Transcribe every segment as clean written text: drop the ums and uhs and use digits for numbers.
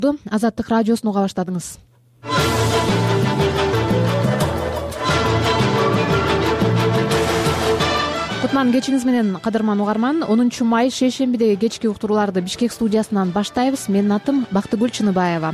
Азаттык радиосун уга баштадыңыз. Кутман кечиңиз менен, кадырман угарман. 10 май шейшембидеги кечки уктурууларды Бишкек студиясынан баштайбыз. Менин атым Бактыгүл Чыныбаева.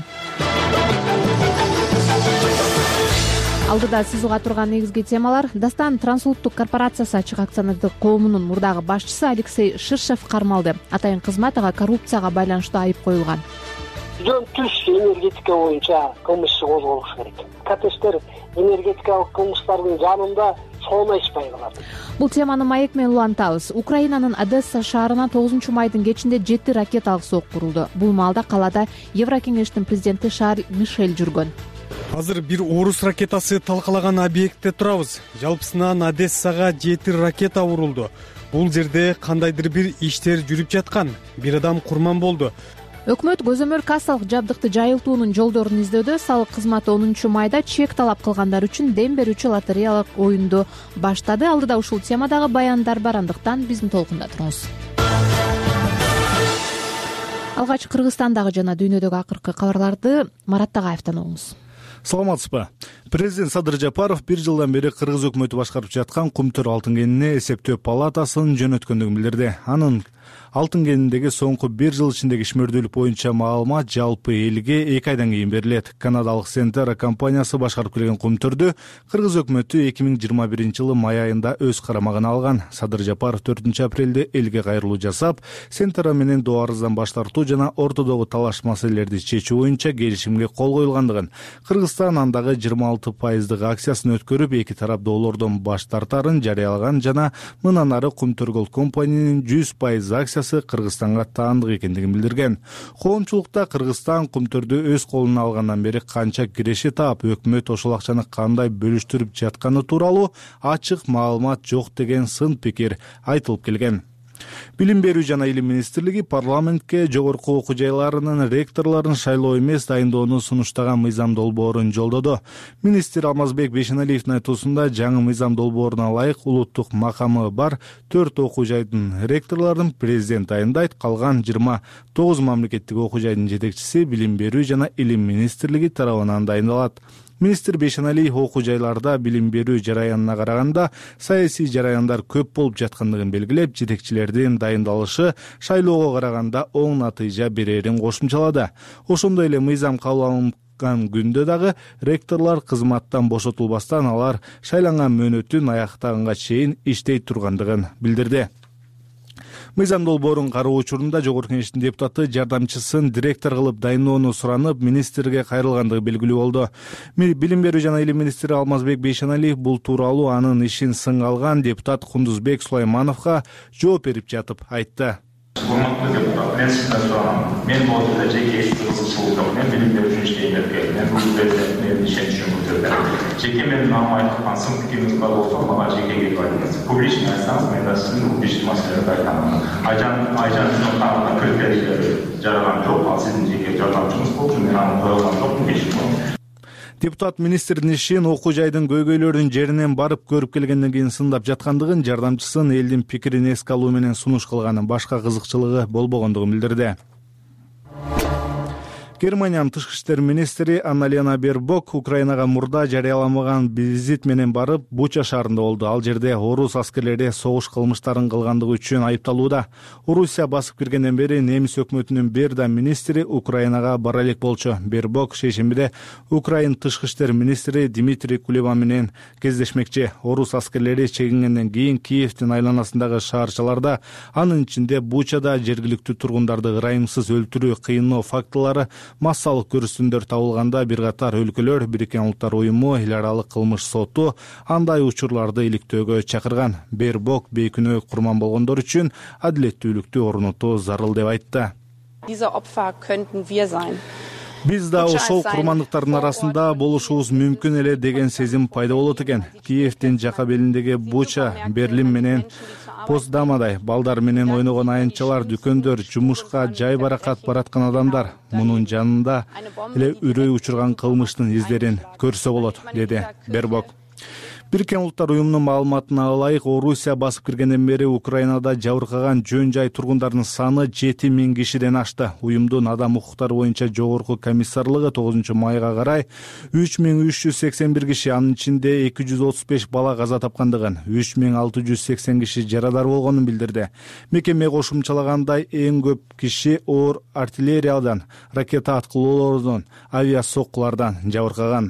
Алдыда сиз уга турган негизги темалар: Дастан трансулуттук корпорациясы ачык акционердик коомунун мурдагы башчысы Алексей Ширшев кармалды. Атайын кызмат ага коррупцияга байланыштуу айып коюлган. Жөн түз энергетика боюнча кылмыш козголуш керек. КТШтер энергетикалык кылмыштардын жанында соонайышпай калат. Бул теманы маек менен улантабыз. Украинанын Одесса шаарына 9 майдын кечинде 7 ракеталык сок курулду. Бул маалда калада Еврокеңештин президенти Шарль Мишель жүргөн. Азыр бир орус ракетасы талкалаган объектте турабыз. Жалпысынан Одессага 7 ракета урулду. Бул жерде кандайдыр бир иштер жүрүп жаткан. Бир адам курман болду. Өкмөт көзөмөл кассалык жабдыкты жайылтуунун жолдорун издөдө. Салык кызматы 10 майда чек талап кылгандар үчүн дем берүүчү лотереялык оюнду баштады. Алдыда ушул темадагы баяндар бар, андыктан биздин толкунда туруңуз. Алгач Кыргызстандагы жана дүйнөдөгү акыркы кабарларды Марат Тагаевден угуңуз. Саламатсызбы? Президент Садыр Жапаров бир жылдан бери Кыргыз өкмөтү башкарып жаткан Кумтөр алтын кенине эсептөө палатасын жөнөткөндүгүн билдирди. Анын алтын кениндеги соңку бир жыл ичиндеги ишмердүүлүк боюнча маалымат жалпы элге 2 айдан кийин берилет. Канадалык Сентера компаниясы башкарып келген Кумтөрдү Кыргыз өкмөтү 2021-жылы май айында өз карамагына алган. Садыр Жапаров 4 апрелде элге кайрылуу жасап, Сентера менен дуарыздан баш тартуу жана ортодогу талаш маселелерди чечүү боюнча келишимге кол коюлгандыгын, Кыргызстан андагы 26% акциясын өткөрүп, эки тарап доллордон баш тартарын жарыялаган жана мындан ары Кумтөр Голд компаниянын 100% акциясы Кыргызстанга таандык экендигин билдирген. Коомчулукта Кыргызстан Кумтөрдү өз колуна алгандан бери канча киреши таап, өкмөт ошол акчаны кандай бөлүштүрүп жатканы тууралуу ачык маалымат жок деген сын пикир айтылып келген. Билим берүү жана илим министрлиги парламентке жогорку окуу жайларынын ректорлорун шайлоо эмес дайындоону сунуштаган мыйзам долбоорун жолдоду. Министр Алмазбек Бейшеналиевдин айтуусунда жаңы мыйзам долбооруна ылайык улуттук макамы бар 4 окуу жайдын ректорлорун президент дайындайт. Калган 29 мамлекеттик окуу жайдын жетекчиси билим берүү жана илим министрлиги тарабынан дайындалат. Министр Бейшеналиев окуу жайларда билим берүү жараянына караганда саясий жараяндар көп болуп жаткандыгын белгилеп, жетекчилердин дайындалышы шайлоого караганда оң натыйжа берерин кошумчалады. Ошондой эле мыйзам кабыл алынган күндө дагы ректорлор кызматтан бошотулбастан алар шайланган мөөнөтүн аяктаганга чейин иштей тургандыгын билдирди. Мыйзам долбоорун кароо учурунда Жогорку Кеңештин депутаты жардамчысын директор кылып дайындоону суранып, министрге кайрылгандыгы белгилүү болду. Билим берүү жана илим министри Алмазбек Бейшеналиев бул тууралуу анын ишин сынга алган депутат Кундузбек Сулаймановго жооп берип жатып айтты. Урматтуу депутат, мен сизден суранам. Мен бул жерде жеке кызыкчылыгым, мен билим берүү иштеймин. Мен бул жерде менин ишеничим жерде. Жеке менин намыма айткан сын пикириңиз бар болсо, мага жеке келип айтыңыз. Публично айтсаңыз, мен да сиздин публичный маселелерди айтамын. Айжан каналына критерийлер жараган жок, ал сиздин жеке жардамчыңыз болчу, мен аны койгон жокмун. Депутат министрдин ишин окуу жайдын көйгөйлөрүн жеринен барып көрүп келгенден кийин сындап жаткандыгын, жардамчысын элдин пикирин эске алуу менен сунуш кылганын, башка кызыкчылыгы болбогондугун билдирди. Германиянын тышкы иштер министри Анна-Лена Бербок Украинага мурда жарыяламаган визит менен барып Буча шаарында болду. Ал жерде орус аскерлери согуш кылмыштарын кылгандыгы үчүн айыпталууда. Орусия басып киргенден бери немис өкмөтүнүн бир да министри Украинага бара элек болчу. Бербок шейшембиде Украин тышкы иштер министри Дмитрий Кулеба менен кездешмекчи. Орус аскерлери чегингенден кийин Киевдин айланасындагы шаарчаларда, анын ичинде Бучада жергиликтүү тургундарды ырайымсыз өлтүрүү, кыйноо фактылары массалык көрүнүштөр табылганда, бир катар өлкөлөр Бириккен Улуттар уюму эл аралык кылмыш соту андай учурларды иликтөөгө чакырган. Бербок бейкүнөө курман болгондор үчүн адилеттүүлүктү орнотуу зарыл деп айтты. Биз да ошол курмандыктардын арасында болушубуз мүмкүн эле деген сезим пайда болот экен. Киевдин жака белиндеги Буча, Берлин менен Постдамадай балдар менен ойногон аянтчалар, дүкөндөр, жумушка жай баракат бараткан адамдар мунун жанында эле үрөй учурган кылмыштын издерин көрсө болот, деди Бербок. Бириккен Улуттар уюмунун маалыматына ылайык, Орусия басып киргенден бери Украинада жабыркаган жөн жай тургундарынын саны 7000 кишиден ашты. Уюмдун адам укуктары боюнча жогорку комиссарлыгы 9 майга карай 3381 киши, анын ичинде 235 бала каза тапкандыгын, 3680 киши жарадар болгонун билдирди. Мекеме кошумчалагандай, эң көп киши оор артиллериядан, ракета аткылоолордон, авиа соккулардан жабыркаган.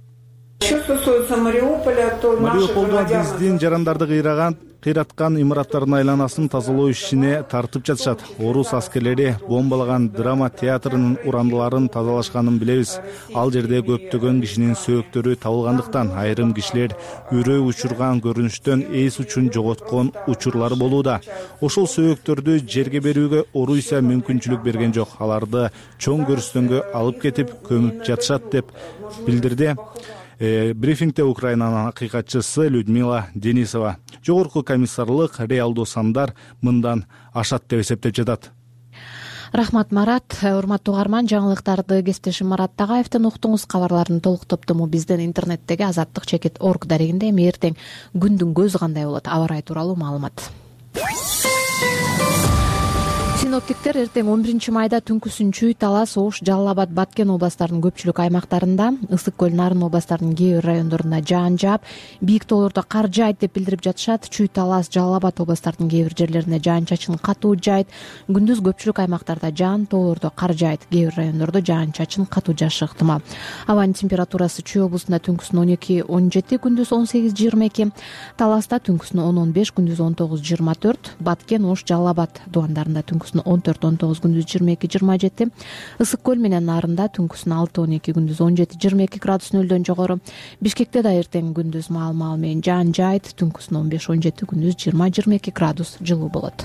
Мариуполда биздин жарандарды кыйраткан имараттардын айланасын тазалоо ишине тартып жатышат. Орус аскерлери бомбалаган драма театрынын урандыларын тазалашканын билебиз. Ал жерде көптөгөн кишинин сөөктөрү табылгандыктан айрым кишилер үрөө учурган көрүнүштөн эс учун жоготкон учурлары болууда. Ошол сөөктөрдү жерге берүүгө Орусия мүмкүнчүлүк берген жок. Аларды чоң көрүстөнгө алып кетип көмүп жатышат деп билдирди брифингде Украинанын акыйкатчысы Людмила Денисова. Жогорку комиссарлык реалдуу сандар мындан ашат деп эсептеп жатат. Рахмат, Марат. Урматтуу угарман, жаңылыктарды кесиптешим Марат Тагаевден уктуңуз. Кабарлардын толук топтому биздин интернеттеги azatlyk.org дарегинде. Эртең күндүн көзү кандай болот, аба ырайы тууралуу маалымат. Синоптиктер эртең 11 майда түнкүсүн Чүй, Талас, Ош, Жалал Абад, Баткен областарынын көпчүлүк аймактарында, Ысык көл, Нарын областарынын кээ бир райондорунда жаан жаап, бийик тоолордо кар жаайт деп билдирип жатышат. Чүй, Талас, Жалал Абад областарынын кээ бир жерлерине жаан-чачын катуу жаайт. Күндүз көпчүлүк аймактарда жаан, тоолордо кар жаайт. Кээ бир райондордо жаан-чачын катуу жаашы ыктымал. Абанын температурасы Чүй облусунда түнкүсүн 12-17, күндүз 18-22, Таласта түнкүсүн 10-15, күндүз 19-24, Баткен, Ош, Жалал Абад дубандарында түнкүсүн 14-19, күндүз 22-27, Ысык көл менен Нарында түнкүсүн 6-12, күндүз 17-22 градус нөлдөн жогору. Бишкекте да эртең күндүз маал менен жаан жаайт, түнкүсүн 15-17, күндүз 20-22 градус жылуу болот.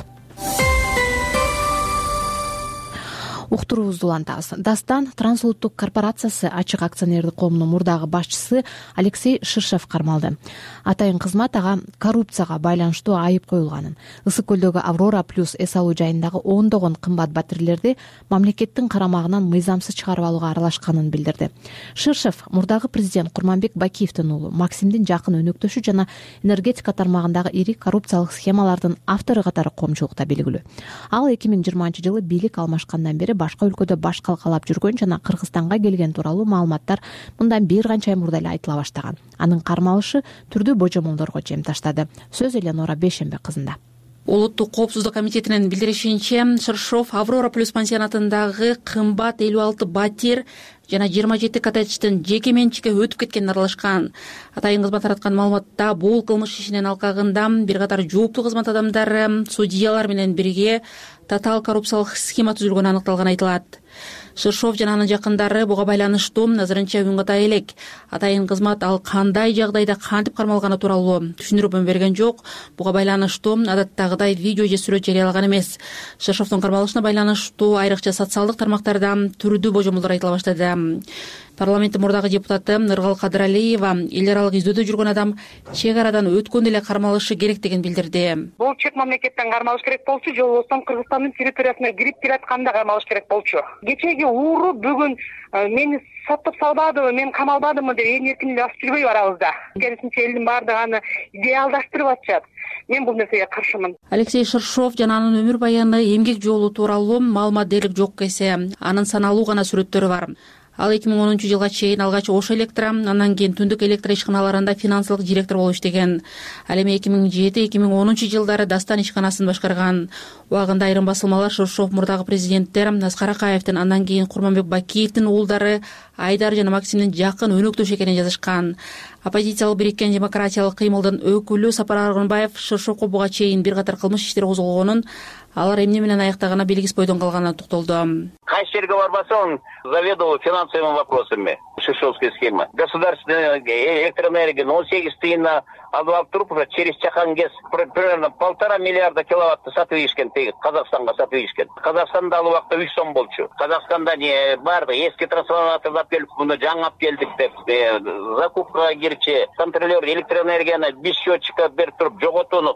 Уктуруубузду улантабыз. Дастан трансулуттук корпорациясы ачык акционердик коомунун мурдагы башчысы Алексей Ширшев кармалды. Атайын кызмат ага коррупцияга байланыштуу айып коюлганын, Ысык көлдөгү Аврора плюс эс алуу жайындагы ондогон кымбат батирелерди мамлекеттин карамагынан мыйзамсыз чыгарып алууга аралашканын билдирди. Ширшев мурдагы президент Курманбек Бакиевдин уулу, Максимдин жакын өнөктөшү жана энергетика тармагындагы ири коррупциялык схемалардын автору катары коомчулукта белгилүү. Ал 2020-жылы бийлик алмашкандан бери башка өлкөдө баш калкалап жүргөн жана Кыргызстанга келген тууралуу маалыматтар мындан бир канча ай мурда эле айтыла баштаган. Анын кармалышы түрдүү божомолдорго жем таштады. Сөз Эленора Бейшембе кызында. Улуттук коопсуздук комитетинин билдиришинче, Ширшов Аврора плюс пансионатындагы кымбат 56 батир жана 27 коттедждин жеке менчикке өтүп кеткенин аралашкан. Атайын кызмат тараткан маалыматта бул кылмыш ишинин алкагында бир катар жооптуу кызмат адамдары, судьялар менен бирге татаал коррупциялык схема түзүлгөнү аныкталганы айтылат. Ширшов жана анын жакындары буга байланыштуу азырынча үн ката элек. Атайын кызмат ал кандай жагдайда кантип кармалганы тууралуу түшүндүрмө берген жок. Буга байланыштуу адаттагыдай видео же сүрөт жарыялаган эмес. Ширшовдун кармалышына байланыштуу айрыкча социалдык тармактарда түрдүү божомолдор айтыла баштады. Парламенттин мурдагы депутаты Ныргал Кадыралиева эл аралык издөөдө жүргөн адам чек арадан өткөн эле кармалышы керек деген билдирди. Бул чек мамлекеттен кармалыш керек болчу, же болбосо Кыргызстандын территориясына кирип келатканда кармалыш керек болчу. Кечеги ууру бүгүн мени соттоп салбадыбы, мен камалбадымы деп ээн эркин эле басып жүрбөйбү арабызда. Керисинче элдин баардыгы аны идеалдаштырып атышат. Мен бул нерсеге каршымын. Алексей Ширшов жана анын өмүр баяны, эмгек жолу тууралуу маалымат дээрлик жок эсе. Анын саналуу гана сүрөттөрү бар. Ал 2010-жылга чейин алгач Ош Электро, андан кийин Түндүк электр ишканаларында финансылык директор болуп иштеген. Ал эми 2007-2010 жылдары Дастан ишканасын башкарган. Убагында айрым басылмалар Ширшов мурдагы президенттер Аскар Акаевдин, андан кийин Курманбек Бакиевдин уулдары Айдар жана Максимдин жакын өнөктөшү экенин жазышкан. Оппозициялык бириккен демократиялык кыймылдын өкүлү Сапар Аргынбаев Ширшовго буга чейин бир катар кылмыш иштери козголгонун, алар эмне менен аяктаганы белгисиз бойдон калганына токтолду. Кайсы жерге барбаса, он заведовал финансовыми вопросами. Ширшовская схема. Государственная электроэнергия 0,8 тыйына алып туруп, через Чахангес примерно 1,5 миллиарда киловатты сатып ийишкен, Казакстанга сатып ийишкен. Казакстанда ал убакта 3 сом болчу. Казакстанда не барды, эски трансформаторду алып келип, муну жаңап келдик деп, закупкага кирчи, контролер электроэнергияны без счетчика берип туруп жоготууну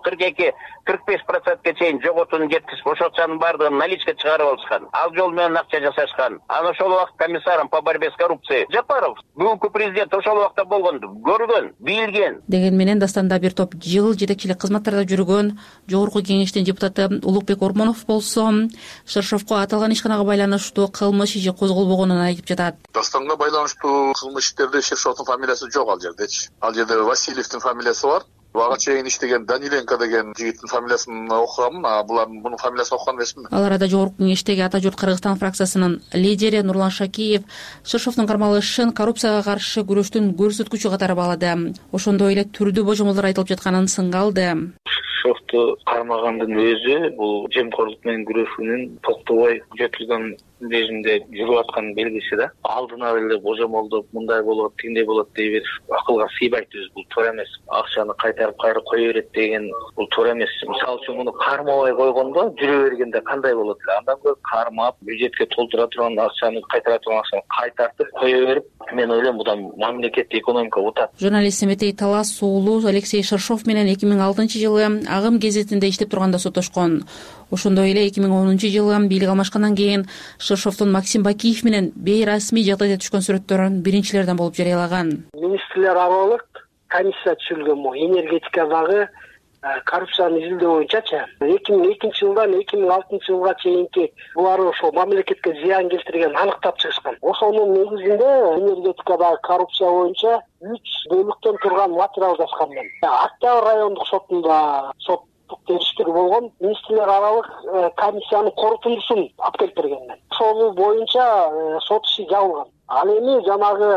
42-45%га чейин жоготууну жеткизип, ошол акчанын баардыгын наличка чыгарып алышкан. Ал жол менен акча жасашкан. Аны ошол убакыт комиссарым по борьбе с коррупцией жапа Жапаров бүгүнкү президент ошол убакта болгонду көргөн, билген. Деген менен дастанда бир топ жыл жетекчилик кызматтарда жүргөн жогорку кеңештин депутаты Улукбек Ормонов болсо Шыршовго аталган ишканага байланыштуу кылмыш иши козголбогонун айтып жатат. Дастанга байланыштуу кылмыш иштерде Шыршовдун фамилиясы жок ал жердечи. Ал жерде Васильевдин фамилиясы бар. Ага чейин иштеген Даниленко деген жигиттин фамилиясын окугам, булардын мунун фамилиясын окуган эмесмин. Ал арада жогорку кеңештеги Ата журт Кыргызстан фракциясынын лидери Нурлан Шакиев Шыршовдун кармалышын коррупцияга каршы күрөштүн көрсөткүчү катары баалады. Ошондой эле түрдүү божомолдор айтылып жатканын сынга алды. Шыршовду кармагандын өзү бул жемкорлук менен күрөшүүнүн токтобой күчөтүлгөн режимде жүрүп аткан белгиси да. Алдына эле божомолдоп, мындай болот, тигиндей болот дей бериш акылга сыйбайт, бул туура эмес. Акчаны кайтарып кайра кое берет деген бул туура эмес. Мисалы үчүн муну кармабай койгондо жүрө бергенде кандай болот эле? Андан көрө кармап, бюджетке толтура турган акчаны, кайтара турган акчаны кайтартып кое берип, мен ойлойм будан мамлекеттик экономика утат. Журналист Семетей Талас уулу Алексей Шыршов менен 2006-жылы Агым гезитинде иштеп турганда соттошкон. Ошондой эле 2010-жылы бийлик алмашкандан кийин Шыршовдун Максим Бакиев менен бейрасмий жагдайда түшкөн сүрөттөрүн биринчилерден болуп жарыялаган. Министрлер аралык комиссия түзүлгөн энергетикадагы коррупцияны изилдөө боюнчачы 2002-жылдан 2006-жылга чейинки булар ошо мамлекетке зыян келтирген аныктап чыгышкан. Ошонун негизинде энергетикадагы коррупция боюнча 3 бөлүктөн турган материал жазган мен. Октябрь райондук сотунда териштир болгон министрлер аралык комиссиянын корутундусун алып келип берген. Ошол боюнча сот иши жабылган. Ал эми жанагы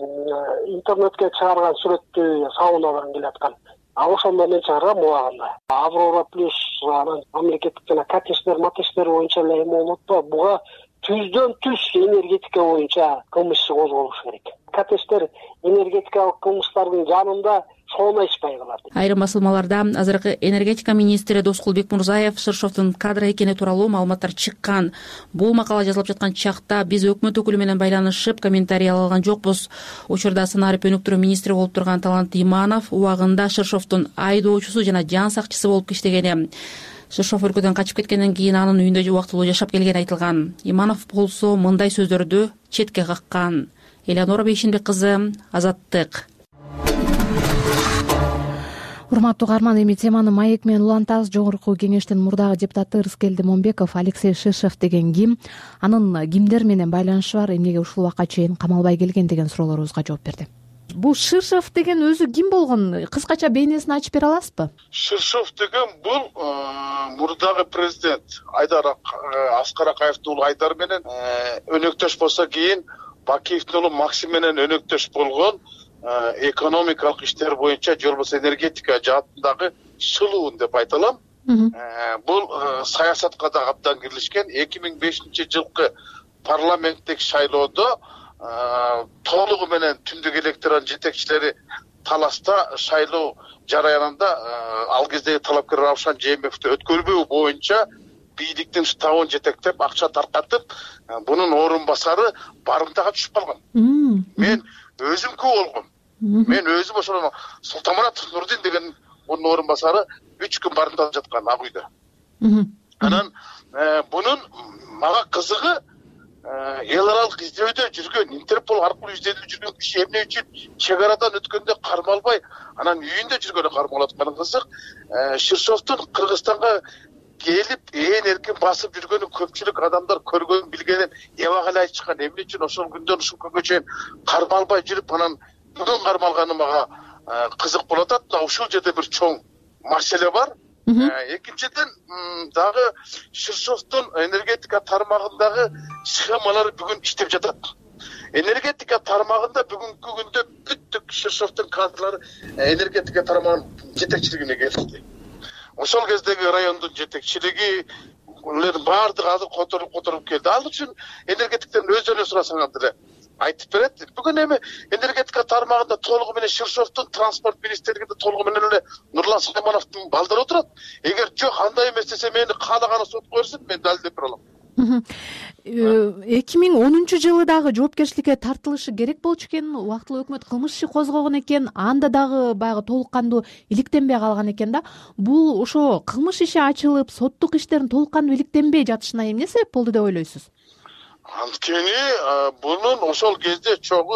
интернетке чыгарган сүрөттү сабынадан келаткан. Ошондо мен чыгаргам убагында. Аврора плюс анан мамлекеттик жана матештер боюнча эле эме болот да. Буга түздөн түз энергетика боюнча кылмыш иши козголуш керек. Катештер энергетикалык кылмыштардын жанында соонайышпай калат. Айрым басылмаларда азыркы энергетика министри Доскулбек Мурзаев Шыршовдун кадр экени тууралуу маалыматтар чыккан. Бул макала жазылып жаткан чакта биз өкмөт өкүлү менен байланышып комментарий ала алган жокпуз. Учурда сценарий өнүктүрүү министри болуп турган Талант Иманов убагында Шыршовдун айдоочусу жана жан сакчысы болуп иштегени. Шыршов өлкөдөн качып кеткенден кийин анын үйүндө убактылуу жашап келгени айтылган. Иманов болсо мындай сөздөрдү четке каккан. Элеонора Бейшенбек кызы, Азаттык. Урматтуу каарман, эми теманы маек менен улантабыз. Жогорку кеңештин мурдагы депутаты Ырыскелди Момбеков Алексей Шыршов деген ким? Анын кимдер менен байланышы бар? Эмнеге ушул убакка чейин камалбай келген деген суроолорубузга жооп берди. Бул Шыршов деген өзү ким болгон? Кыскача бейнесин ачып бере аласызбы? Шыршов деген бул мурдагы президент Аскар Акаевдин уулу Айдар менен өнөктөш болсо кийин Бакиевдин уулу Максим менен өнөктөш болгон экономикалык иштер боюнча же болбосо энергетика жаатындагы шылуун деп айта алам. Бул саясатка да абдан кирилишкен. 2005-жылкы парламенттик шайлоодо толугу менен түндүк электорат жетекчилери таласта шайлоо жараянында ал кездеги талапкер Равшан Жээнбековду өткөрбөө боюнча бийликтин штабын жетектеп акча таркатып, бунун орун басары барымтага түшүп калган. Мен өзүм күбө болгом. Мен өзүм ошол Султанмурат Нурдин деген мунун орун басары 3 күн барымтада жаткан ак үйдө. Анан бунун мага кызыгы эл аралык издөөдө жүргөн, Интерпол аркылуу издөөдө жүргөн киши эмне үчүн чек арадан өткөндө кармалбай, анан үйүндө жүргөнү кармалып атканы кызык. Шыршовдун Кыргызстанга келип эркин басып жүргөнүн көпчүлүк адамдар көргөнүн билгенин эбак эле айтышкан. Эмне үчүн ошол күндөн ушул күнгө чейин кармалбай жүрүп, анан бүгүн кармалганы мага кызык болуп атат. Ушул жерде бир чоң маселе бар. Экинчиден дагы Шыршовдун энергетика тармагындагы схемалары бүгүн иштеп жатат. Энергетика тармагында бүгүнкү күндө бүттүк Шыршовдун кадрлары энергетика тармагынын жетекчилигине келди. Ошол кездеги райондун жетекчилиги баардыгы азыр которуп келди. Ал үчүн энергетиктерден өздөрүнө сурасаңар деле айтып берет. Бүгүн эми энергетика тармагында толугу менен Шыршовдун, транспорт министрлигинде толугу менен эле Нурлан Сулаймановдун балдары отурат. Эгер жок андай эмес десе мени каалаганы сотко берсин, мен далилдеп бере алам. 2010-жылы дагы жоопкерчиликке тартылышы керек болчу экен. Убактылуу өкмөт кылмыш иши козгогон экен. Анда дагы баягы толук кандуу иликтенбей калган экен да. Бул ошо кылмыш иши ачылып, соттук иштердин толук кандуу иликтенбей жатышына эмне себеп болду деп ойлойсуз? Анткени бунун ошол кезде чогуу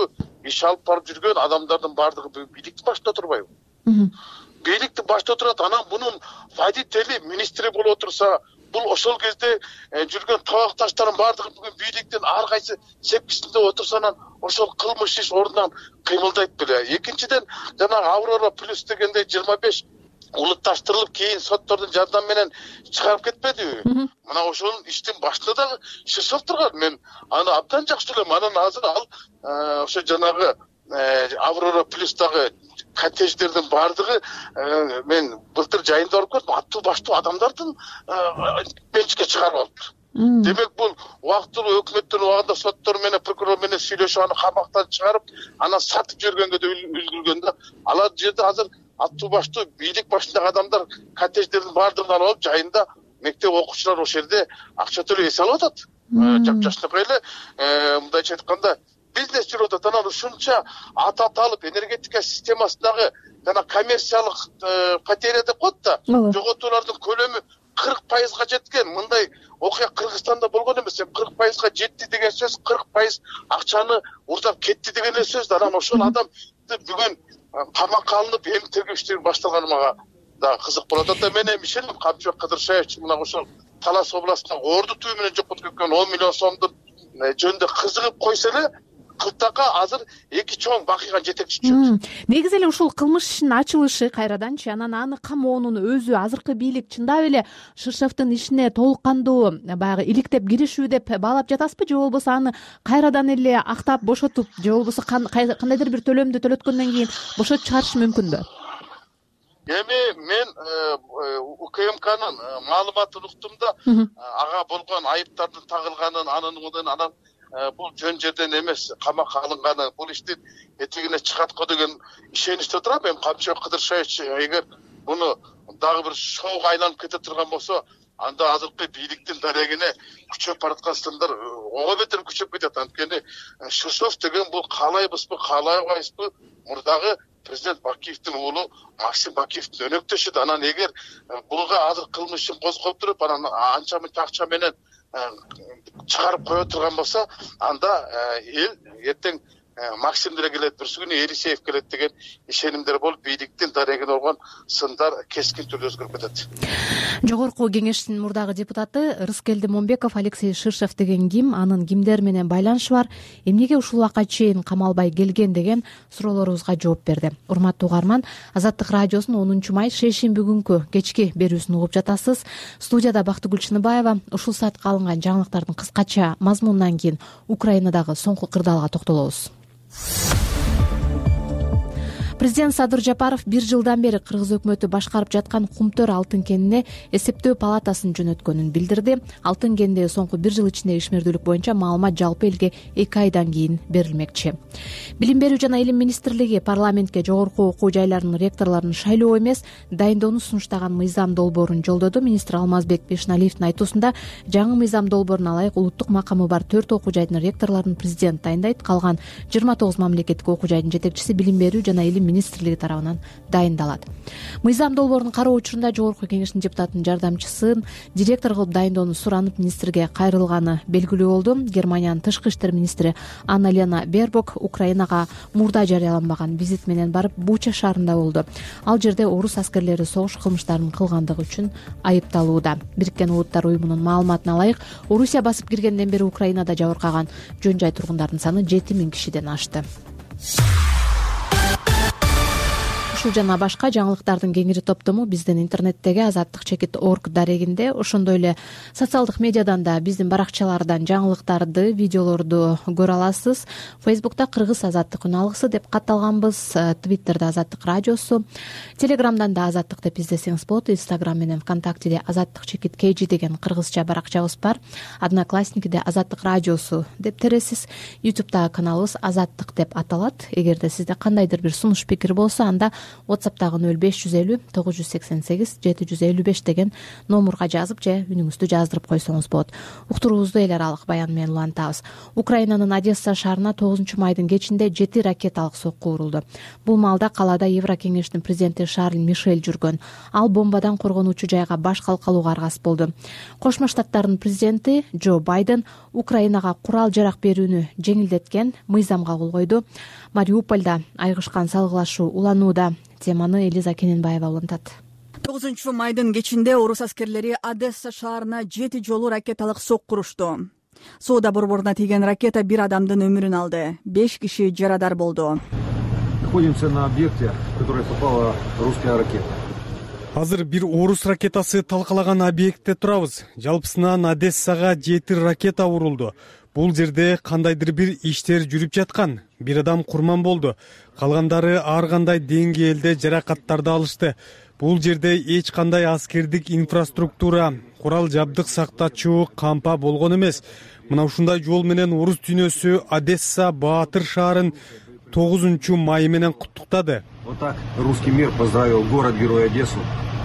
иш алып барып жүргөн адамдардын баардыгы бийликтин башында турбайбы? Бийликтин башында турат, анан мунун водители, министри болуп отурса, бул ошол кезде жүргөн табакташтардын баардыгы бүгүн бийликтин ар кайсы сепкисинде отурса, анан ошол кылмыш иш ордунан кыймылдайт беле. Экинчиден, жанагы Аврора плюс дегенде 25 улутташтырылып, кийин соттордун жардамы менен чыгарып кетпедиби? Мына ошол иштин башында дагы Шишов турган. Мен аны абдан жакшы элем. Анан азыр ал ошо жанагы Аврора плюстагы коттедждердин баардыгы мен былтыр жайында барып көрдүм, аттуу баштуу адамдардын менчикке чыгарып алыптыр. Демек бул убактылуу өкмөттүн убагында соттор менен прокурор менен сүйлөшүп, аны камактан чыгарып, анан сатып жүргөнгө да үлгүргөндө, алар жерде азыр аттуу баштуу бийлик башындагы адамдар коттедждердин баардыгын алып алып, жайында мектеп окуучулар ошол жерде акча төлөп эс алып атат. Жапжашнакай эле мындайча айтканда бизнес жүрүп атат. Анан ушунча аталып энергетика системасындагы жана коммерциялык потеря деп коет да, жоготуулардын көлөмү 40%га жеткен. Мындай окуя Кыргызстанда болгон эмес. 40%га жетти деген сөз 40% акчаны урдап кетти деген сөз. Анан ошол адам бүгүн камакка алынып, эми тергөө иштери башталганы мага да кызык болот. Ата мен эми ишенем, Камчыбек Кыдыршаевич мына ошол Талас областында орду түбү менен жокотуп кеткен 10 миллион сомдун жөнүндө кызыгып койсо эле, Кылтакка азыр эки чоң бакыйга жетекчи чөп. Негизи эле ушул кылмыш ишинин ачылышы кайраданчы, анан аны камоонун өзү, азыркы бийлик чындап эле Шишовдун ишине толук кандуу баягы иликтеп киришүү деп баалап жатасызбы, же болбосо аны кайрадан эле актап бошотуп, же болбосо кандайдыр бир төлөмдү төлөткөндөн кийин бошотуп чыгарышы мүмкүнбү? Эми мен УКМКнын маалыматын уктум да, ага болгон айыптардын тагылганын, анан бул жөн жерден эмес, камакка алынганы, бул иштин этегине чыгат го деген ишеничте турам. Эми Камчыбек Кыдыршаевич эгер буну дагы бир шоуга айланып кете турган болсо, анда азыркы бийликтин дарегине күчөп бараткан сындар ого бетер күчөп кетет. Анткени Шишов деген бул каалайбызбы, каалайбайбызбы, мурдагы президент Бакиевдин уулу Максим Бакиевдин өнөктөшү. Анан эгер буга азыр кылмышын козгоп туруп, анан анча мынча акча менен чыгарып кое турган болсо, анда эл эртең Максим деле келет, бүрсү күнү Елисеев келет деген ишенимдер болуп, бийликтин дарегине болгон сындар кескин түрдө өзгөрүп кетет. Жогорку кеңештин мурдагы депутаты Рыскелди Момбеков Алексей Шишов деген ким, анын кимдер менен байланышы бар, эмнеге ушул убакка чейин камалбай келген деген суроолорубузга жооп берди. Урматтуу угарман, Азаттык радиосунун 10 май шейшемби күнкү кечки берүүсүн угуп жатасыз. Студияда Бактыгүл Чыныбаева. Ушул саатка алынган жаңылыктардын кыскача мазмунунан кийин Украинадагы соңку кырдаалга токтолобуз. Президент Садыр Жапаров 1 жылдан бери Кыргыз өкмөтү башкарып жаткан Кумтөр алтын кенине эсептөө палатасын жөнөткөнүн билдирди. Алтын кенде соңку 1 жыл ичиндеги ишмердүүлүк боюнча маалымат жалпы элге 2 айдан кийин берилмекчи. Билим берүү жана илим министрлиги парламентке жогорку окуу жайларынын ректорлорун шайлоо эмес, дайындоону сунуштаган мыйзам долбоорун жолдоду. Министр Алмазбек Бешналиевдин айтуусунда, жаңы мыйзам долбооруна ылайык улуттук макамы бар 4 окуу жайдын ректорлорун президент дайындайт. Калган 29 мамлекеттик окуу жайдын жетекчиси билим берүү жана илим министрлиги тарабынан дайындалат. Мыйзам долбоорун кароо учурунда жогорку кеңештин депутатынын жардамчысын директор кылып дайындоону суранып министрге кайрылганы белгилүү болду. Германиянын тышкы иштер министри Анна-Лена Бербок Украинага мурда жарыяламаган визит менен барып Буча шаарында болду. Ал жерде орус аскерлери согуш кылмыштарын кылгандыгы үчүн айыпталууда. Бириккен Улуттар уюмунун маалыматына ылайык, Орусия басып киргенден бери Украинада жабыркаган жөн жай тургундардын саны 7000 кишиден ашты. Ушул жана башка жаңылыктардын кеңири топтому биздин интернеттеги azattik.org дарегинде, ошондой эле социалдык медиадан да биздин баракчалардан жаңылыктарды, видеолорду көрө аласыз. Facebook'та Кыргыз Азаттык үналгысы деп катталганбыз, Twitter'да Азаттык радиосу, Telegram'дан да Азаттык деп издесеңиз болот, Instagram менен ВКонтактеде azattik.kg деген кыргызча баракчабыз бар, Одноклассникиде Азаттык радиосу деп тересиз, YouTube'да каналыбыз Азаттык деп аталат. Эгерде сизде кандайдыр бир сунуш пикир болсо, анда WhatsApp'тагы 0550 988 755 деген номурга жазып же үнүңүздү жаздырып койсоңуз болот. Уктуруубузду эл аралык баян менен улантабыз. Украинанын Одесса шаарына 9-майдын кечинде 7 ракеталык сокку урулду. Бул маалда калаада Еврокеңештин президенти Шарль Мишель жүргөн. Ал бомбадан коргонуучу жайга баш калкалууга аргасыз болду. Кошмо Штаттардын президенти Джо Байден Украинага курал жарак берүүнү жеңилдеткен мыйзамга кол койду. Мариупольдо айгышкан салгылашуу уланууда. Теманы Элиза Кененбаева улантат. 9-майдын кечинде орус аскерлери Одесса шаарына 7 жолу ракеталык сокку урушту. Соода борборуна тийген ракета бир адамдын өмүрүн алды. 5 киши жарадар болду. Находимся на объекте, в который попала русская ракета. Азыр бир орус ракетасы талкалаган объектте турабыз. Жалпысынан Одессага 7 ракета урулду. Бул жерде кандайдыр бир иштер жүрүп жаткан. Бир адам курман болду. Калгандары ар кандай деңгээлде жаракаттарды алышты. Бул жерде эч кандай аскердик инфраструктура, курал жабдык сактачуу кампа болгон эмес. Мына ушундай жол менен орус дүйнөсү Одесса Баатыр шаарын 9-май менен куттуктады. Вот так русский мир поздравил город-герой Одессу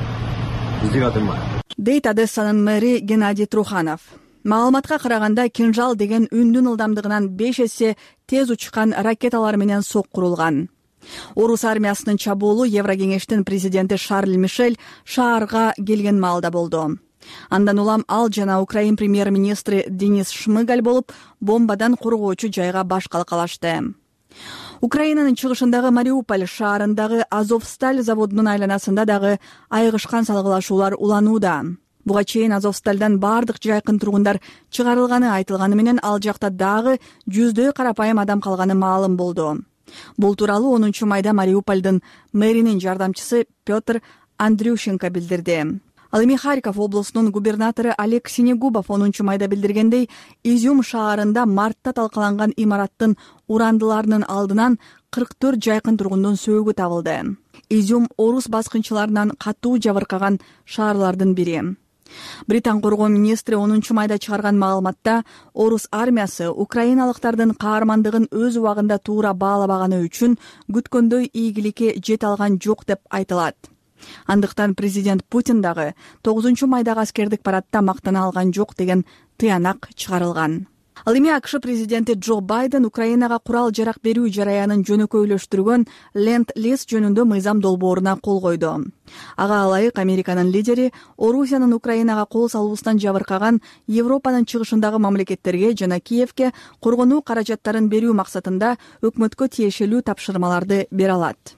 с 9 мая. Дейт Одессанын мэри Геннадий Труханов. Маалыматка караганда кинжал деген үндүн ылдамдыгынан 5 эсе тез учкан ракеталар менен сокку урулган. Орус армиясынын чабуулу Еврокеңештин президенти Шарль Мишель шаарга келген маалда болду. Андан улам ал жана Украин премьер-министри Денис Шмыгаль болуп, бомбадан коргоочу жайга баш калкалашты. Украинанын чыгышындагы Мариуполь шаарындагы Азовсталь заводунун айланасында дагы айгышкан салгылашуулар уланууда. Буга чейин Азовстальдан бардык жайкын тургундар чыгарылганы айтылганы менен ал жакта дагы жүздөй карапайым адам калганы маалым болду. Бул тууралуу 10-майда Мариупольдун мэринин жардамчысы Петр Андрющенко билдирди. Ал эми Харьков облусунун губернатору Олег Синегубов 10-майда билдиргендей, Изюм шаарында мартта талкаланган имараттын урандыларынын алдынан 44 жайкын тургундун сөөгү табылды. Изюм орус баскынчыларынан катуу жабыркаган шаарлардын бири. Британ коргоо министри 10-майда чыгарган маалыматта орус армиясы украиналыктардын каармандыгын өз убагында туура баалабаганы үчүн күткөндөй ийгиликке жете алган жок деп айтылат. Андыктан президент Путин дагы 9-майдагы аскердик парадда мактана алган жок деген тыянак чыгарылган. Ал эми АКШ президенти Джо Байден Украинага курал жарак берүү жараянын жөнөкөйлөштүргөн Ленд-лиз жөнүндө мыйзам долбооруна кол койду. Ага ылайык Американын лидери Орусиянын Украинага кол салуусунан жабыркаган Европанын чыгышындагы мамлекеттерге жана Киевке коргонуу каражаттарын берүү максатында өкмөткө тиешелүү тапшырмаларды бере алат.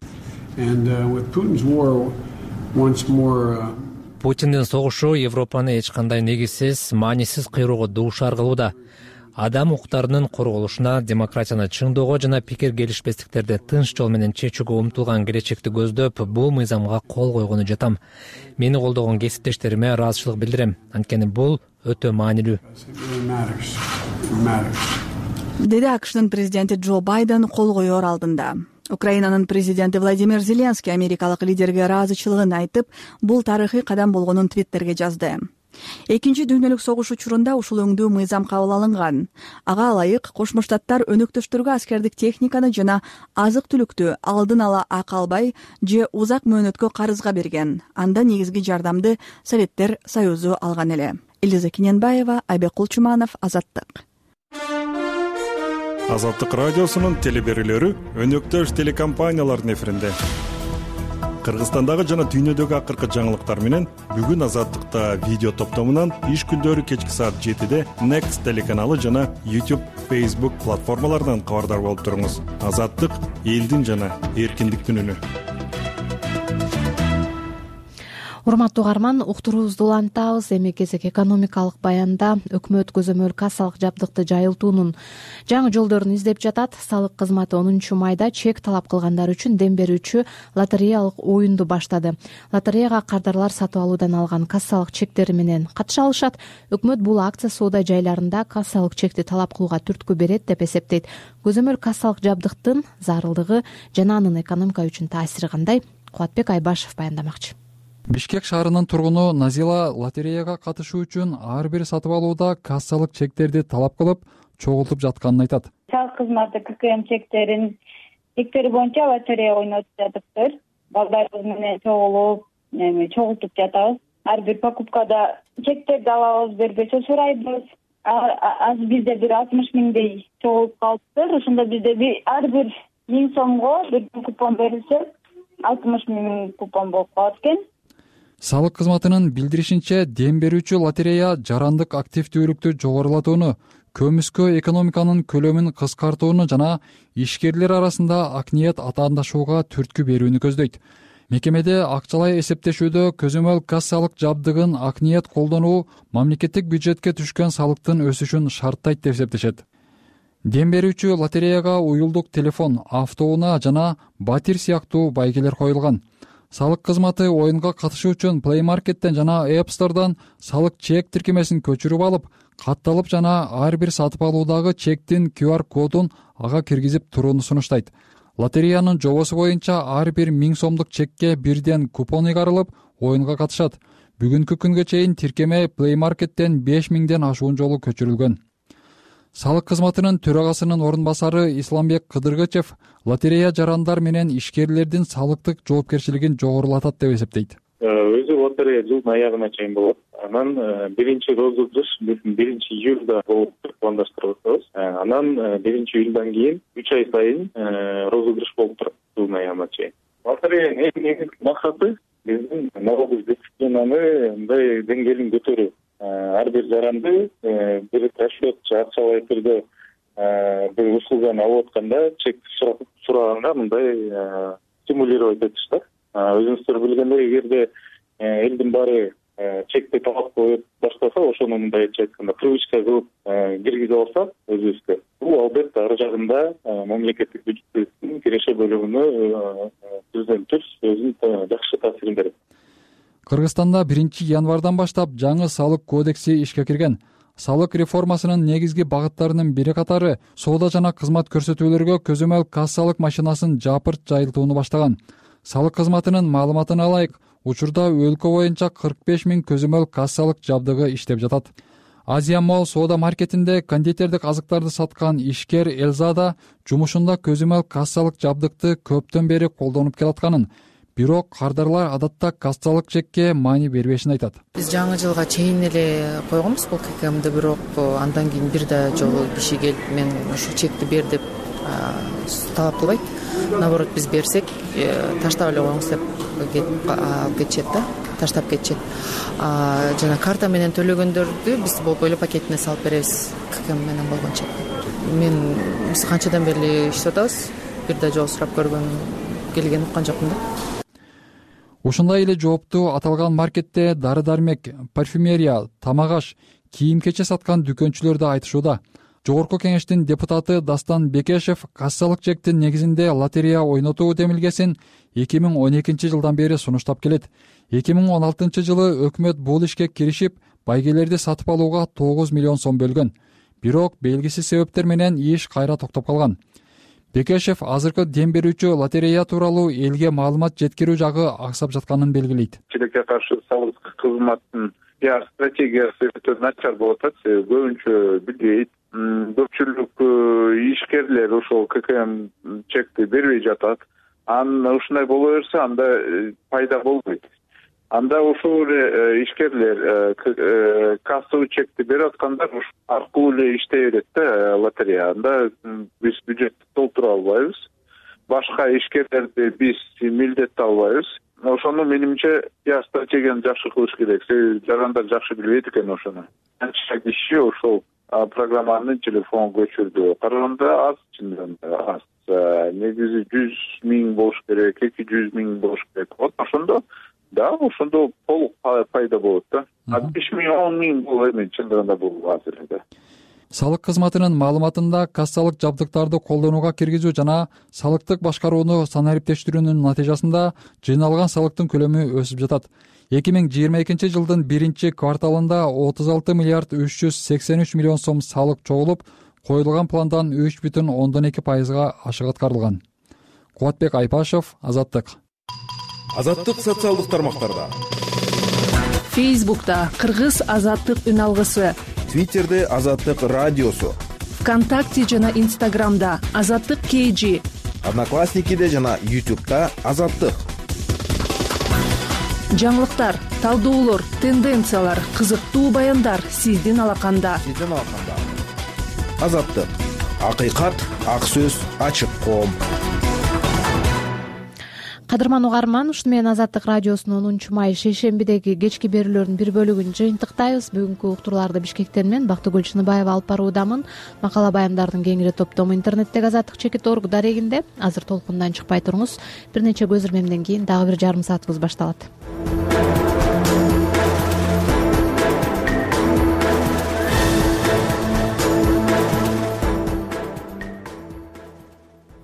Путиндин согушу Европаны эч кандай негизсиз, маанисиз кыйроого дуушар кылууда. Адам укуктарынын корголушуна, демократияны чыңдоого жана пикир келишпестиктерди тынч жол менен чечүүгө умтулган келечекти көздөп, бул мыйзамга кол койгону жатам. Мени колдогон кесиптештериме ыраазычылык билдирем, анткени бул өтө маанилүү. Деди АКШнын президенти Джо Байден кол коёр алдында. Украинанын президенти Владимир Зеленский америкалык лидерге ыраазычылыгын айтып, бул тарыхый кадам болгонун твиттерге жазды. Экинчи дүйнөлүк согуш учурунда ушул өңдүү мыйзам кабыл алынган. Ага ылайык Кошмо Штаттар өнөктөштөргө аскердик техниканы жана азык-түлүктү алдын ала акы албай же узак мөөнөткө карызга берген. Анда негизги жардамды Советтер Союзу алган эле. Элиза Кененбаева, Айбек Кулчуманов, Азаттык. Азаттык радиосунун телеберүүлөрү өнөктөш телекомпаниялардын эфиринде. Кыргызстандагы жана дүйнөдөгү акыркы жаңылыктар менен бүгүн Азаттыкта видео топтомунан иш күндөрү кечки саат 7-де Next телеканалы жана YouTube, Facebook платформаларынан кабардар болуп туруңуз. Азаттык — элдин жана эркиндиктин үнү. Урматтуу угарман, уктуруубузду улантабыз. Эми кезек экономикалык баянда өкмөт көзөмөл кассалык жабдыкты жайылтуунун жаңы жолдорун издеп жатат. Салык кызматы 10-майда чек талап кылгандар үчүн дем берүүчү лотереялык оюнду баштады. Лотереяга кардарлар сатып алуудан алган кассалык чектери менен катыша алышат. Өкмөт бул акция соода жайларында кассалык чекти талап кылууга түрткү берет деп эсептейт. Көзөмөл кассалык жабдыктын зарылдыгы жана анын экономика үчүн таасири кандай? Кубатбек Айбашев баяндамакчы. Бишкек шаарынын тургуну Назила лотереяга катышуу үчүн ар бир сатып алууда кассалык чектерди талап кылып, чогултуп жатканын айтат. Салык кызматы ККМ чектерин боюнча лотерея ойнотуп жатыптыр. балдарыбыз менен чогулуп чогултуп жатабыз. Ар бир покупкада чектерди алабыз, бербесе сурайбыз. Азыр бизде бир 60 миңдей чогулуп калыптыр. Ошондо бизде ар бир 1000 сомго бир купон берилсе 60 миң купон болуп калат экен. Салык кызматынын билдиришинче, дем берүүчү лотерея жарандык активдүүлүктү жогорулатууну, көмүскө экономиканын көлөмүн кыскартууну жана ишкерлер арасында акниет атаандашууга түрткү берүүнү көздөйт. Мекемеде акчалай эсептешүүдө көзөмөл кассалык жабдыгын акниет колдонуу мамлекеттик бюджетке түшкөн салыктын өсүшүн шарттайт деп эсептешет. Дем берүүчү лотереяга уюлдук телефон, автоунаа жана батир сыяктуу байгелер коюлган. Салык кызматы оюнга катышуу үчүн Play Market'тен жана App Store'дан салык чек тиркемесин көчүрүп алып, катталып жана ар бир сатып алуудагы чектин QR кодун ага киргизип турууну сунуштайт. Лотереянын жобосу боюнча ар бир 1000 сомдук чекке бирден купон ыйгарылып, оюнга катышат. Бүгүнкү күнгө чейин тиркеме Play Market'тен 5000ден ашуун жолу көчүрүлгөн. Салык кызматынын төрагасынын орун басары Исламбек Кыдыргычев лотерея жарандар менен ишкерлердин салыктык жоопкерчилигин жогорулатат деп эсептейт. Өзү лотерея жылдын аягына чейин болот. Анан 1-розыгрыш 1-июлда болуп пландаштырып атабыз. Анан 1-июлдан кийин 3 ай сайын розыгрыш болуп турат жылдын аягына чейин. Лотереянын эң негизги максаты биздин налогобуз дисциплинаны мындай деңгээлин көтөрүү. Ар бир жаранды бир расчет акчалай түрдө бир услуганы алып атканда чек сураганда мындай стимулировать этиш да. Өзүңүздөр билгендей, эгерде элдин баары чекти талап коюп баштаса, ошону мындайча айтканда привычка кылып киргизе алса өзүбүзгө, бул албетте ары жагында мамлекеттик бюджеттин киреше бөлүгүнө президенттер өзүнүн жакшы таасирин берет. Кыргызстанда 1-январдан баштап жаңы салык кодекси ишке кирген. Салык реформасынын негизги багыттарынын бири катары соода жана кызмат көрсөтүүлөргө көзөмөл кассалык машинасын жапырт жайылтууну баштаган. Салык кызматынын маалыматына ылайык, учурда өлкө боюнча 45 000 көзөмөл кассалык жабдыгы иштеп жатат. Азия Молл соода маркетинде кондитердик азыктарды саткан ишкер Элзада жумушунда көзөмөл кассалык жабдыкты көптөн бери колдонуп келатканын, бирок кардарлар адатта кассалык чекке маани бербешин айтат. Биз жаңы жылга чейин эле койгонбуз бул ККМди, бирок андан кийин бир да жолу киши келип мен ушу чекти бер деп талап кылбайт. Наоборот, биз берсек таштап эле коюңуз деп алып кетишет да, таштап кетишет. Жана карта менен төлөгөндөрдү биз болуп эле пакетине салып беребиз, ККМ менен болгон чек. Биз канчадан бери иштеп атабыз, бир да жолу сурап келген уккан жокмун да. Ушундай эле жоопту аталган маркетте дары-дармек, парфюмерия, тамак-аш, кийим-кече саткан дүкөнчүлөр да айтышууда. Жогорку кеңештин депутаты Дастан Бекешев кассалык чектин негизинде лотерея ойнотуу демилгесин 2012 жылдан бери сунуштап келет. 2016 жылы өкмөт бул ишке киришип, байгелерди сатып алууга 9 миллион сом бөлгөн. Бирок белгисиз себептер менен иш кайра токтоп калган. Бекешев азыркы дем берүүчү лотерея тууралуу элге маалымат жеткирүү жагы аксап жатканын белгилейт. Чекке каршы салык кызматтын пиар стратегиясы өтө начар болуп атат. Көбүнчө билбейт. Көпчүлүк ишкерлер ошол ККМ чекти бербей жатат. Ушундай боло берсе, анда пайда болбойт. Анда ошол эле ишкерлер кассовый чекти берип аткандар аркылуу эле иштей берет да лотерея. Анда биз бюджетти толтура албайбыз. Башка ишкерлерди биз милдеттей албайбыз. Ошону менимче пиар стратегияны жакшы кылыш керек. Жарандар жакшы билбейт экен ошону. Канча киши ошол программаны телефонго көчүрдү. Караганда аз, чындыгында аз. Негизи 100 000 болуш керек, 200 000 болуш керек. Ошондо толук пайда болот да. 5 000, 10 000 бул эми чындыгында бул аз эле да. Салык кызматынын маалыматында кассалык жабдыктарды колдонууга киргизүү жана салыктык башкарууну санариптештирүүнүн натыйжасында жыйналган салыктын көлөмү өсүп жатат. 2022 жылдын 1-кварталында 36 миллиард 383 миллион сом салык чогулуп, коюлган пландан 3,2%га ашык аткарылган. Кубатбек Айпашев, Азаттык. Азаттык социалдык тармактарда. Фейсбукта Кыргыз Азаттык үн алгысы. Твиттерде Азаттык радиосу. ВКонтакте жана Инстаграмда Азаттык KG. Одноклассникиде жана YouTube'да Азаттык. жаңылыктар, талдоолор, тенденциялар, кызыктуу баяндар сиздин алаканда. Азаттык, акыйкат, ак сөз, ачык коом. Кадырман угарман, ушуну менен Азаттык радиосунун 10 май шейшембидеги кечки берүүлөрдүн бир бөлүгүн жыйынтыктайбыз. Бүгүнкү уктурууларды Бишкектен мен Бактыгүл Чыныбаева алып баруудамын. Макала баяндардын кеңири топтому интернеттеги azattik.org дарегинде. Азыр толкундан чыкпай туруңуз. Бир нече көз ирмемден кийин дагы бир жарым саатыбыз башталат.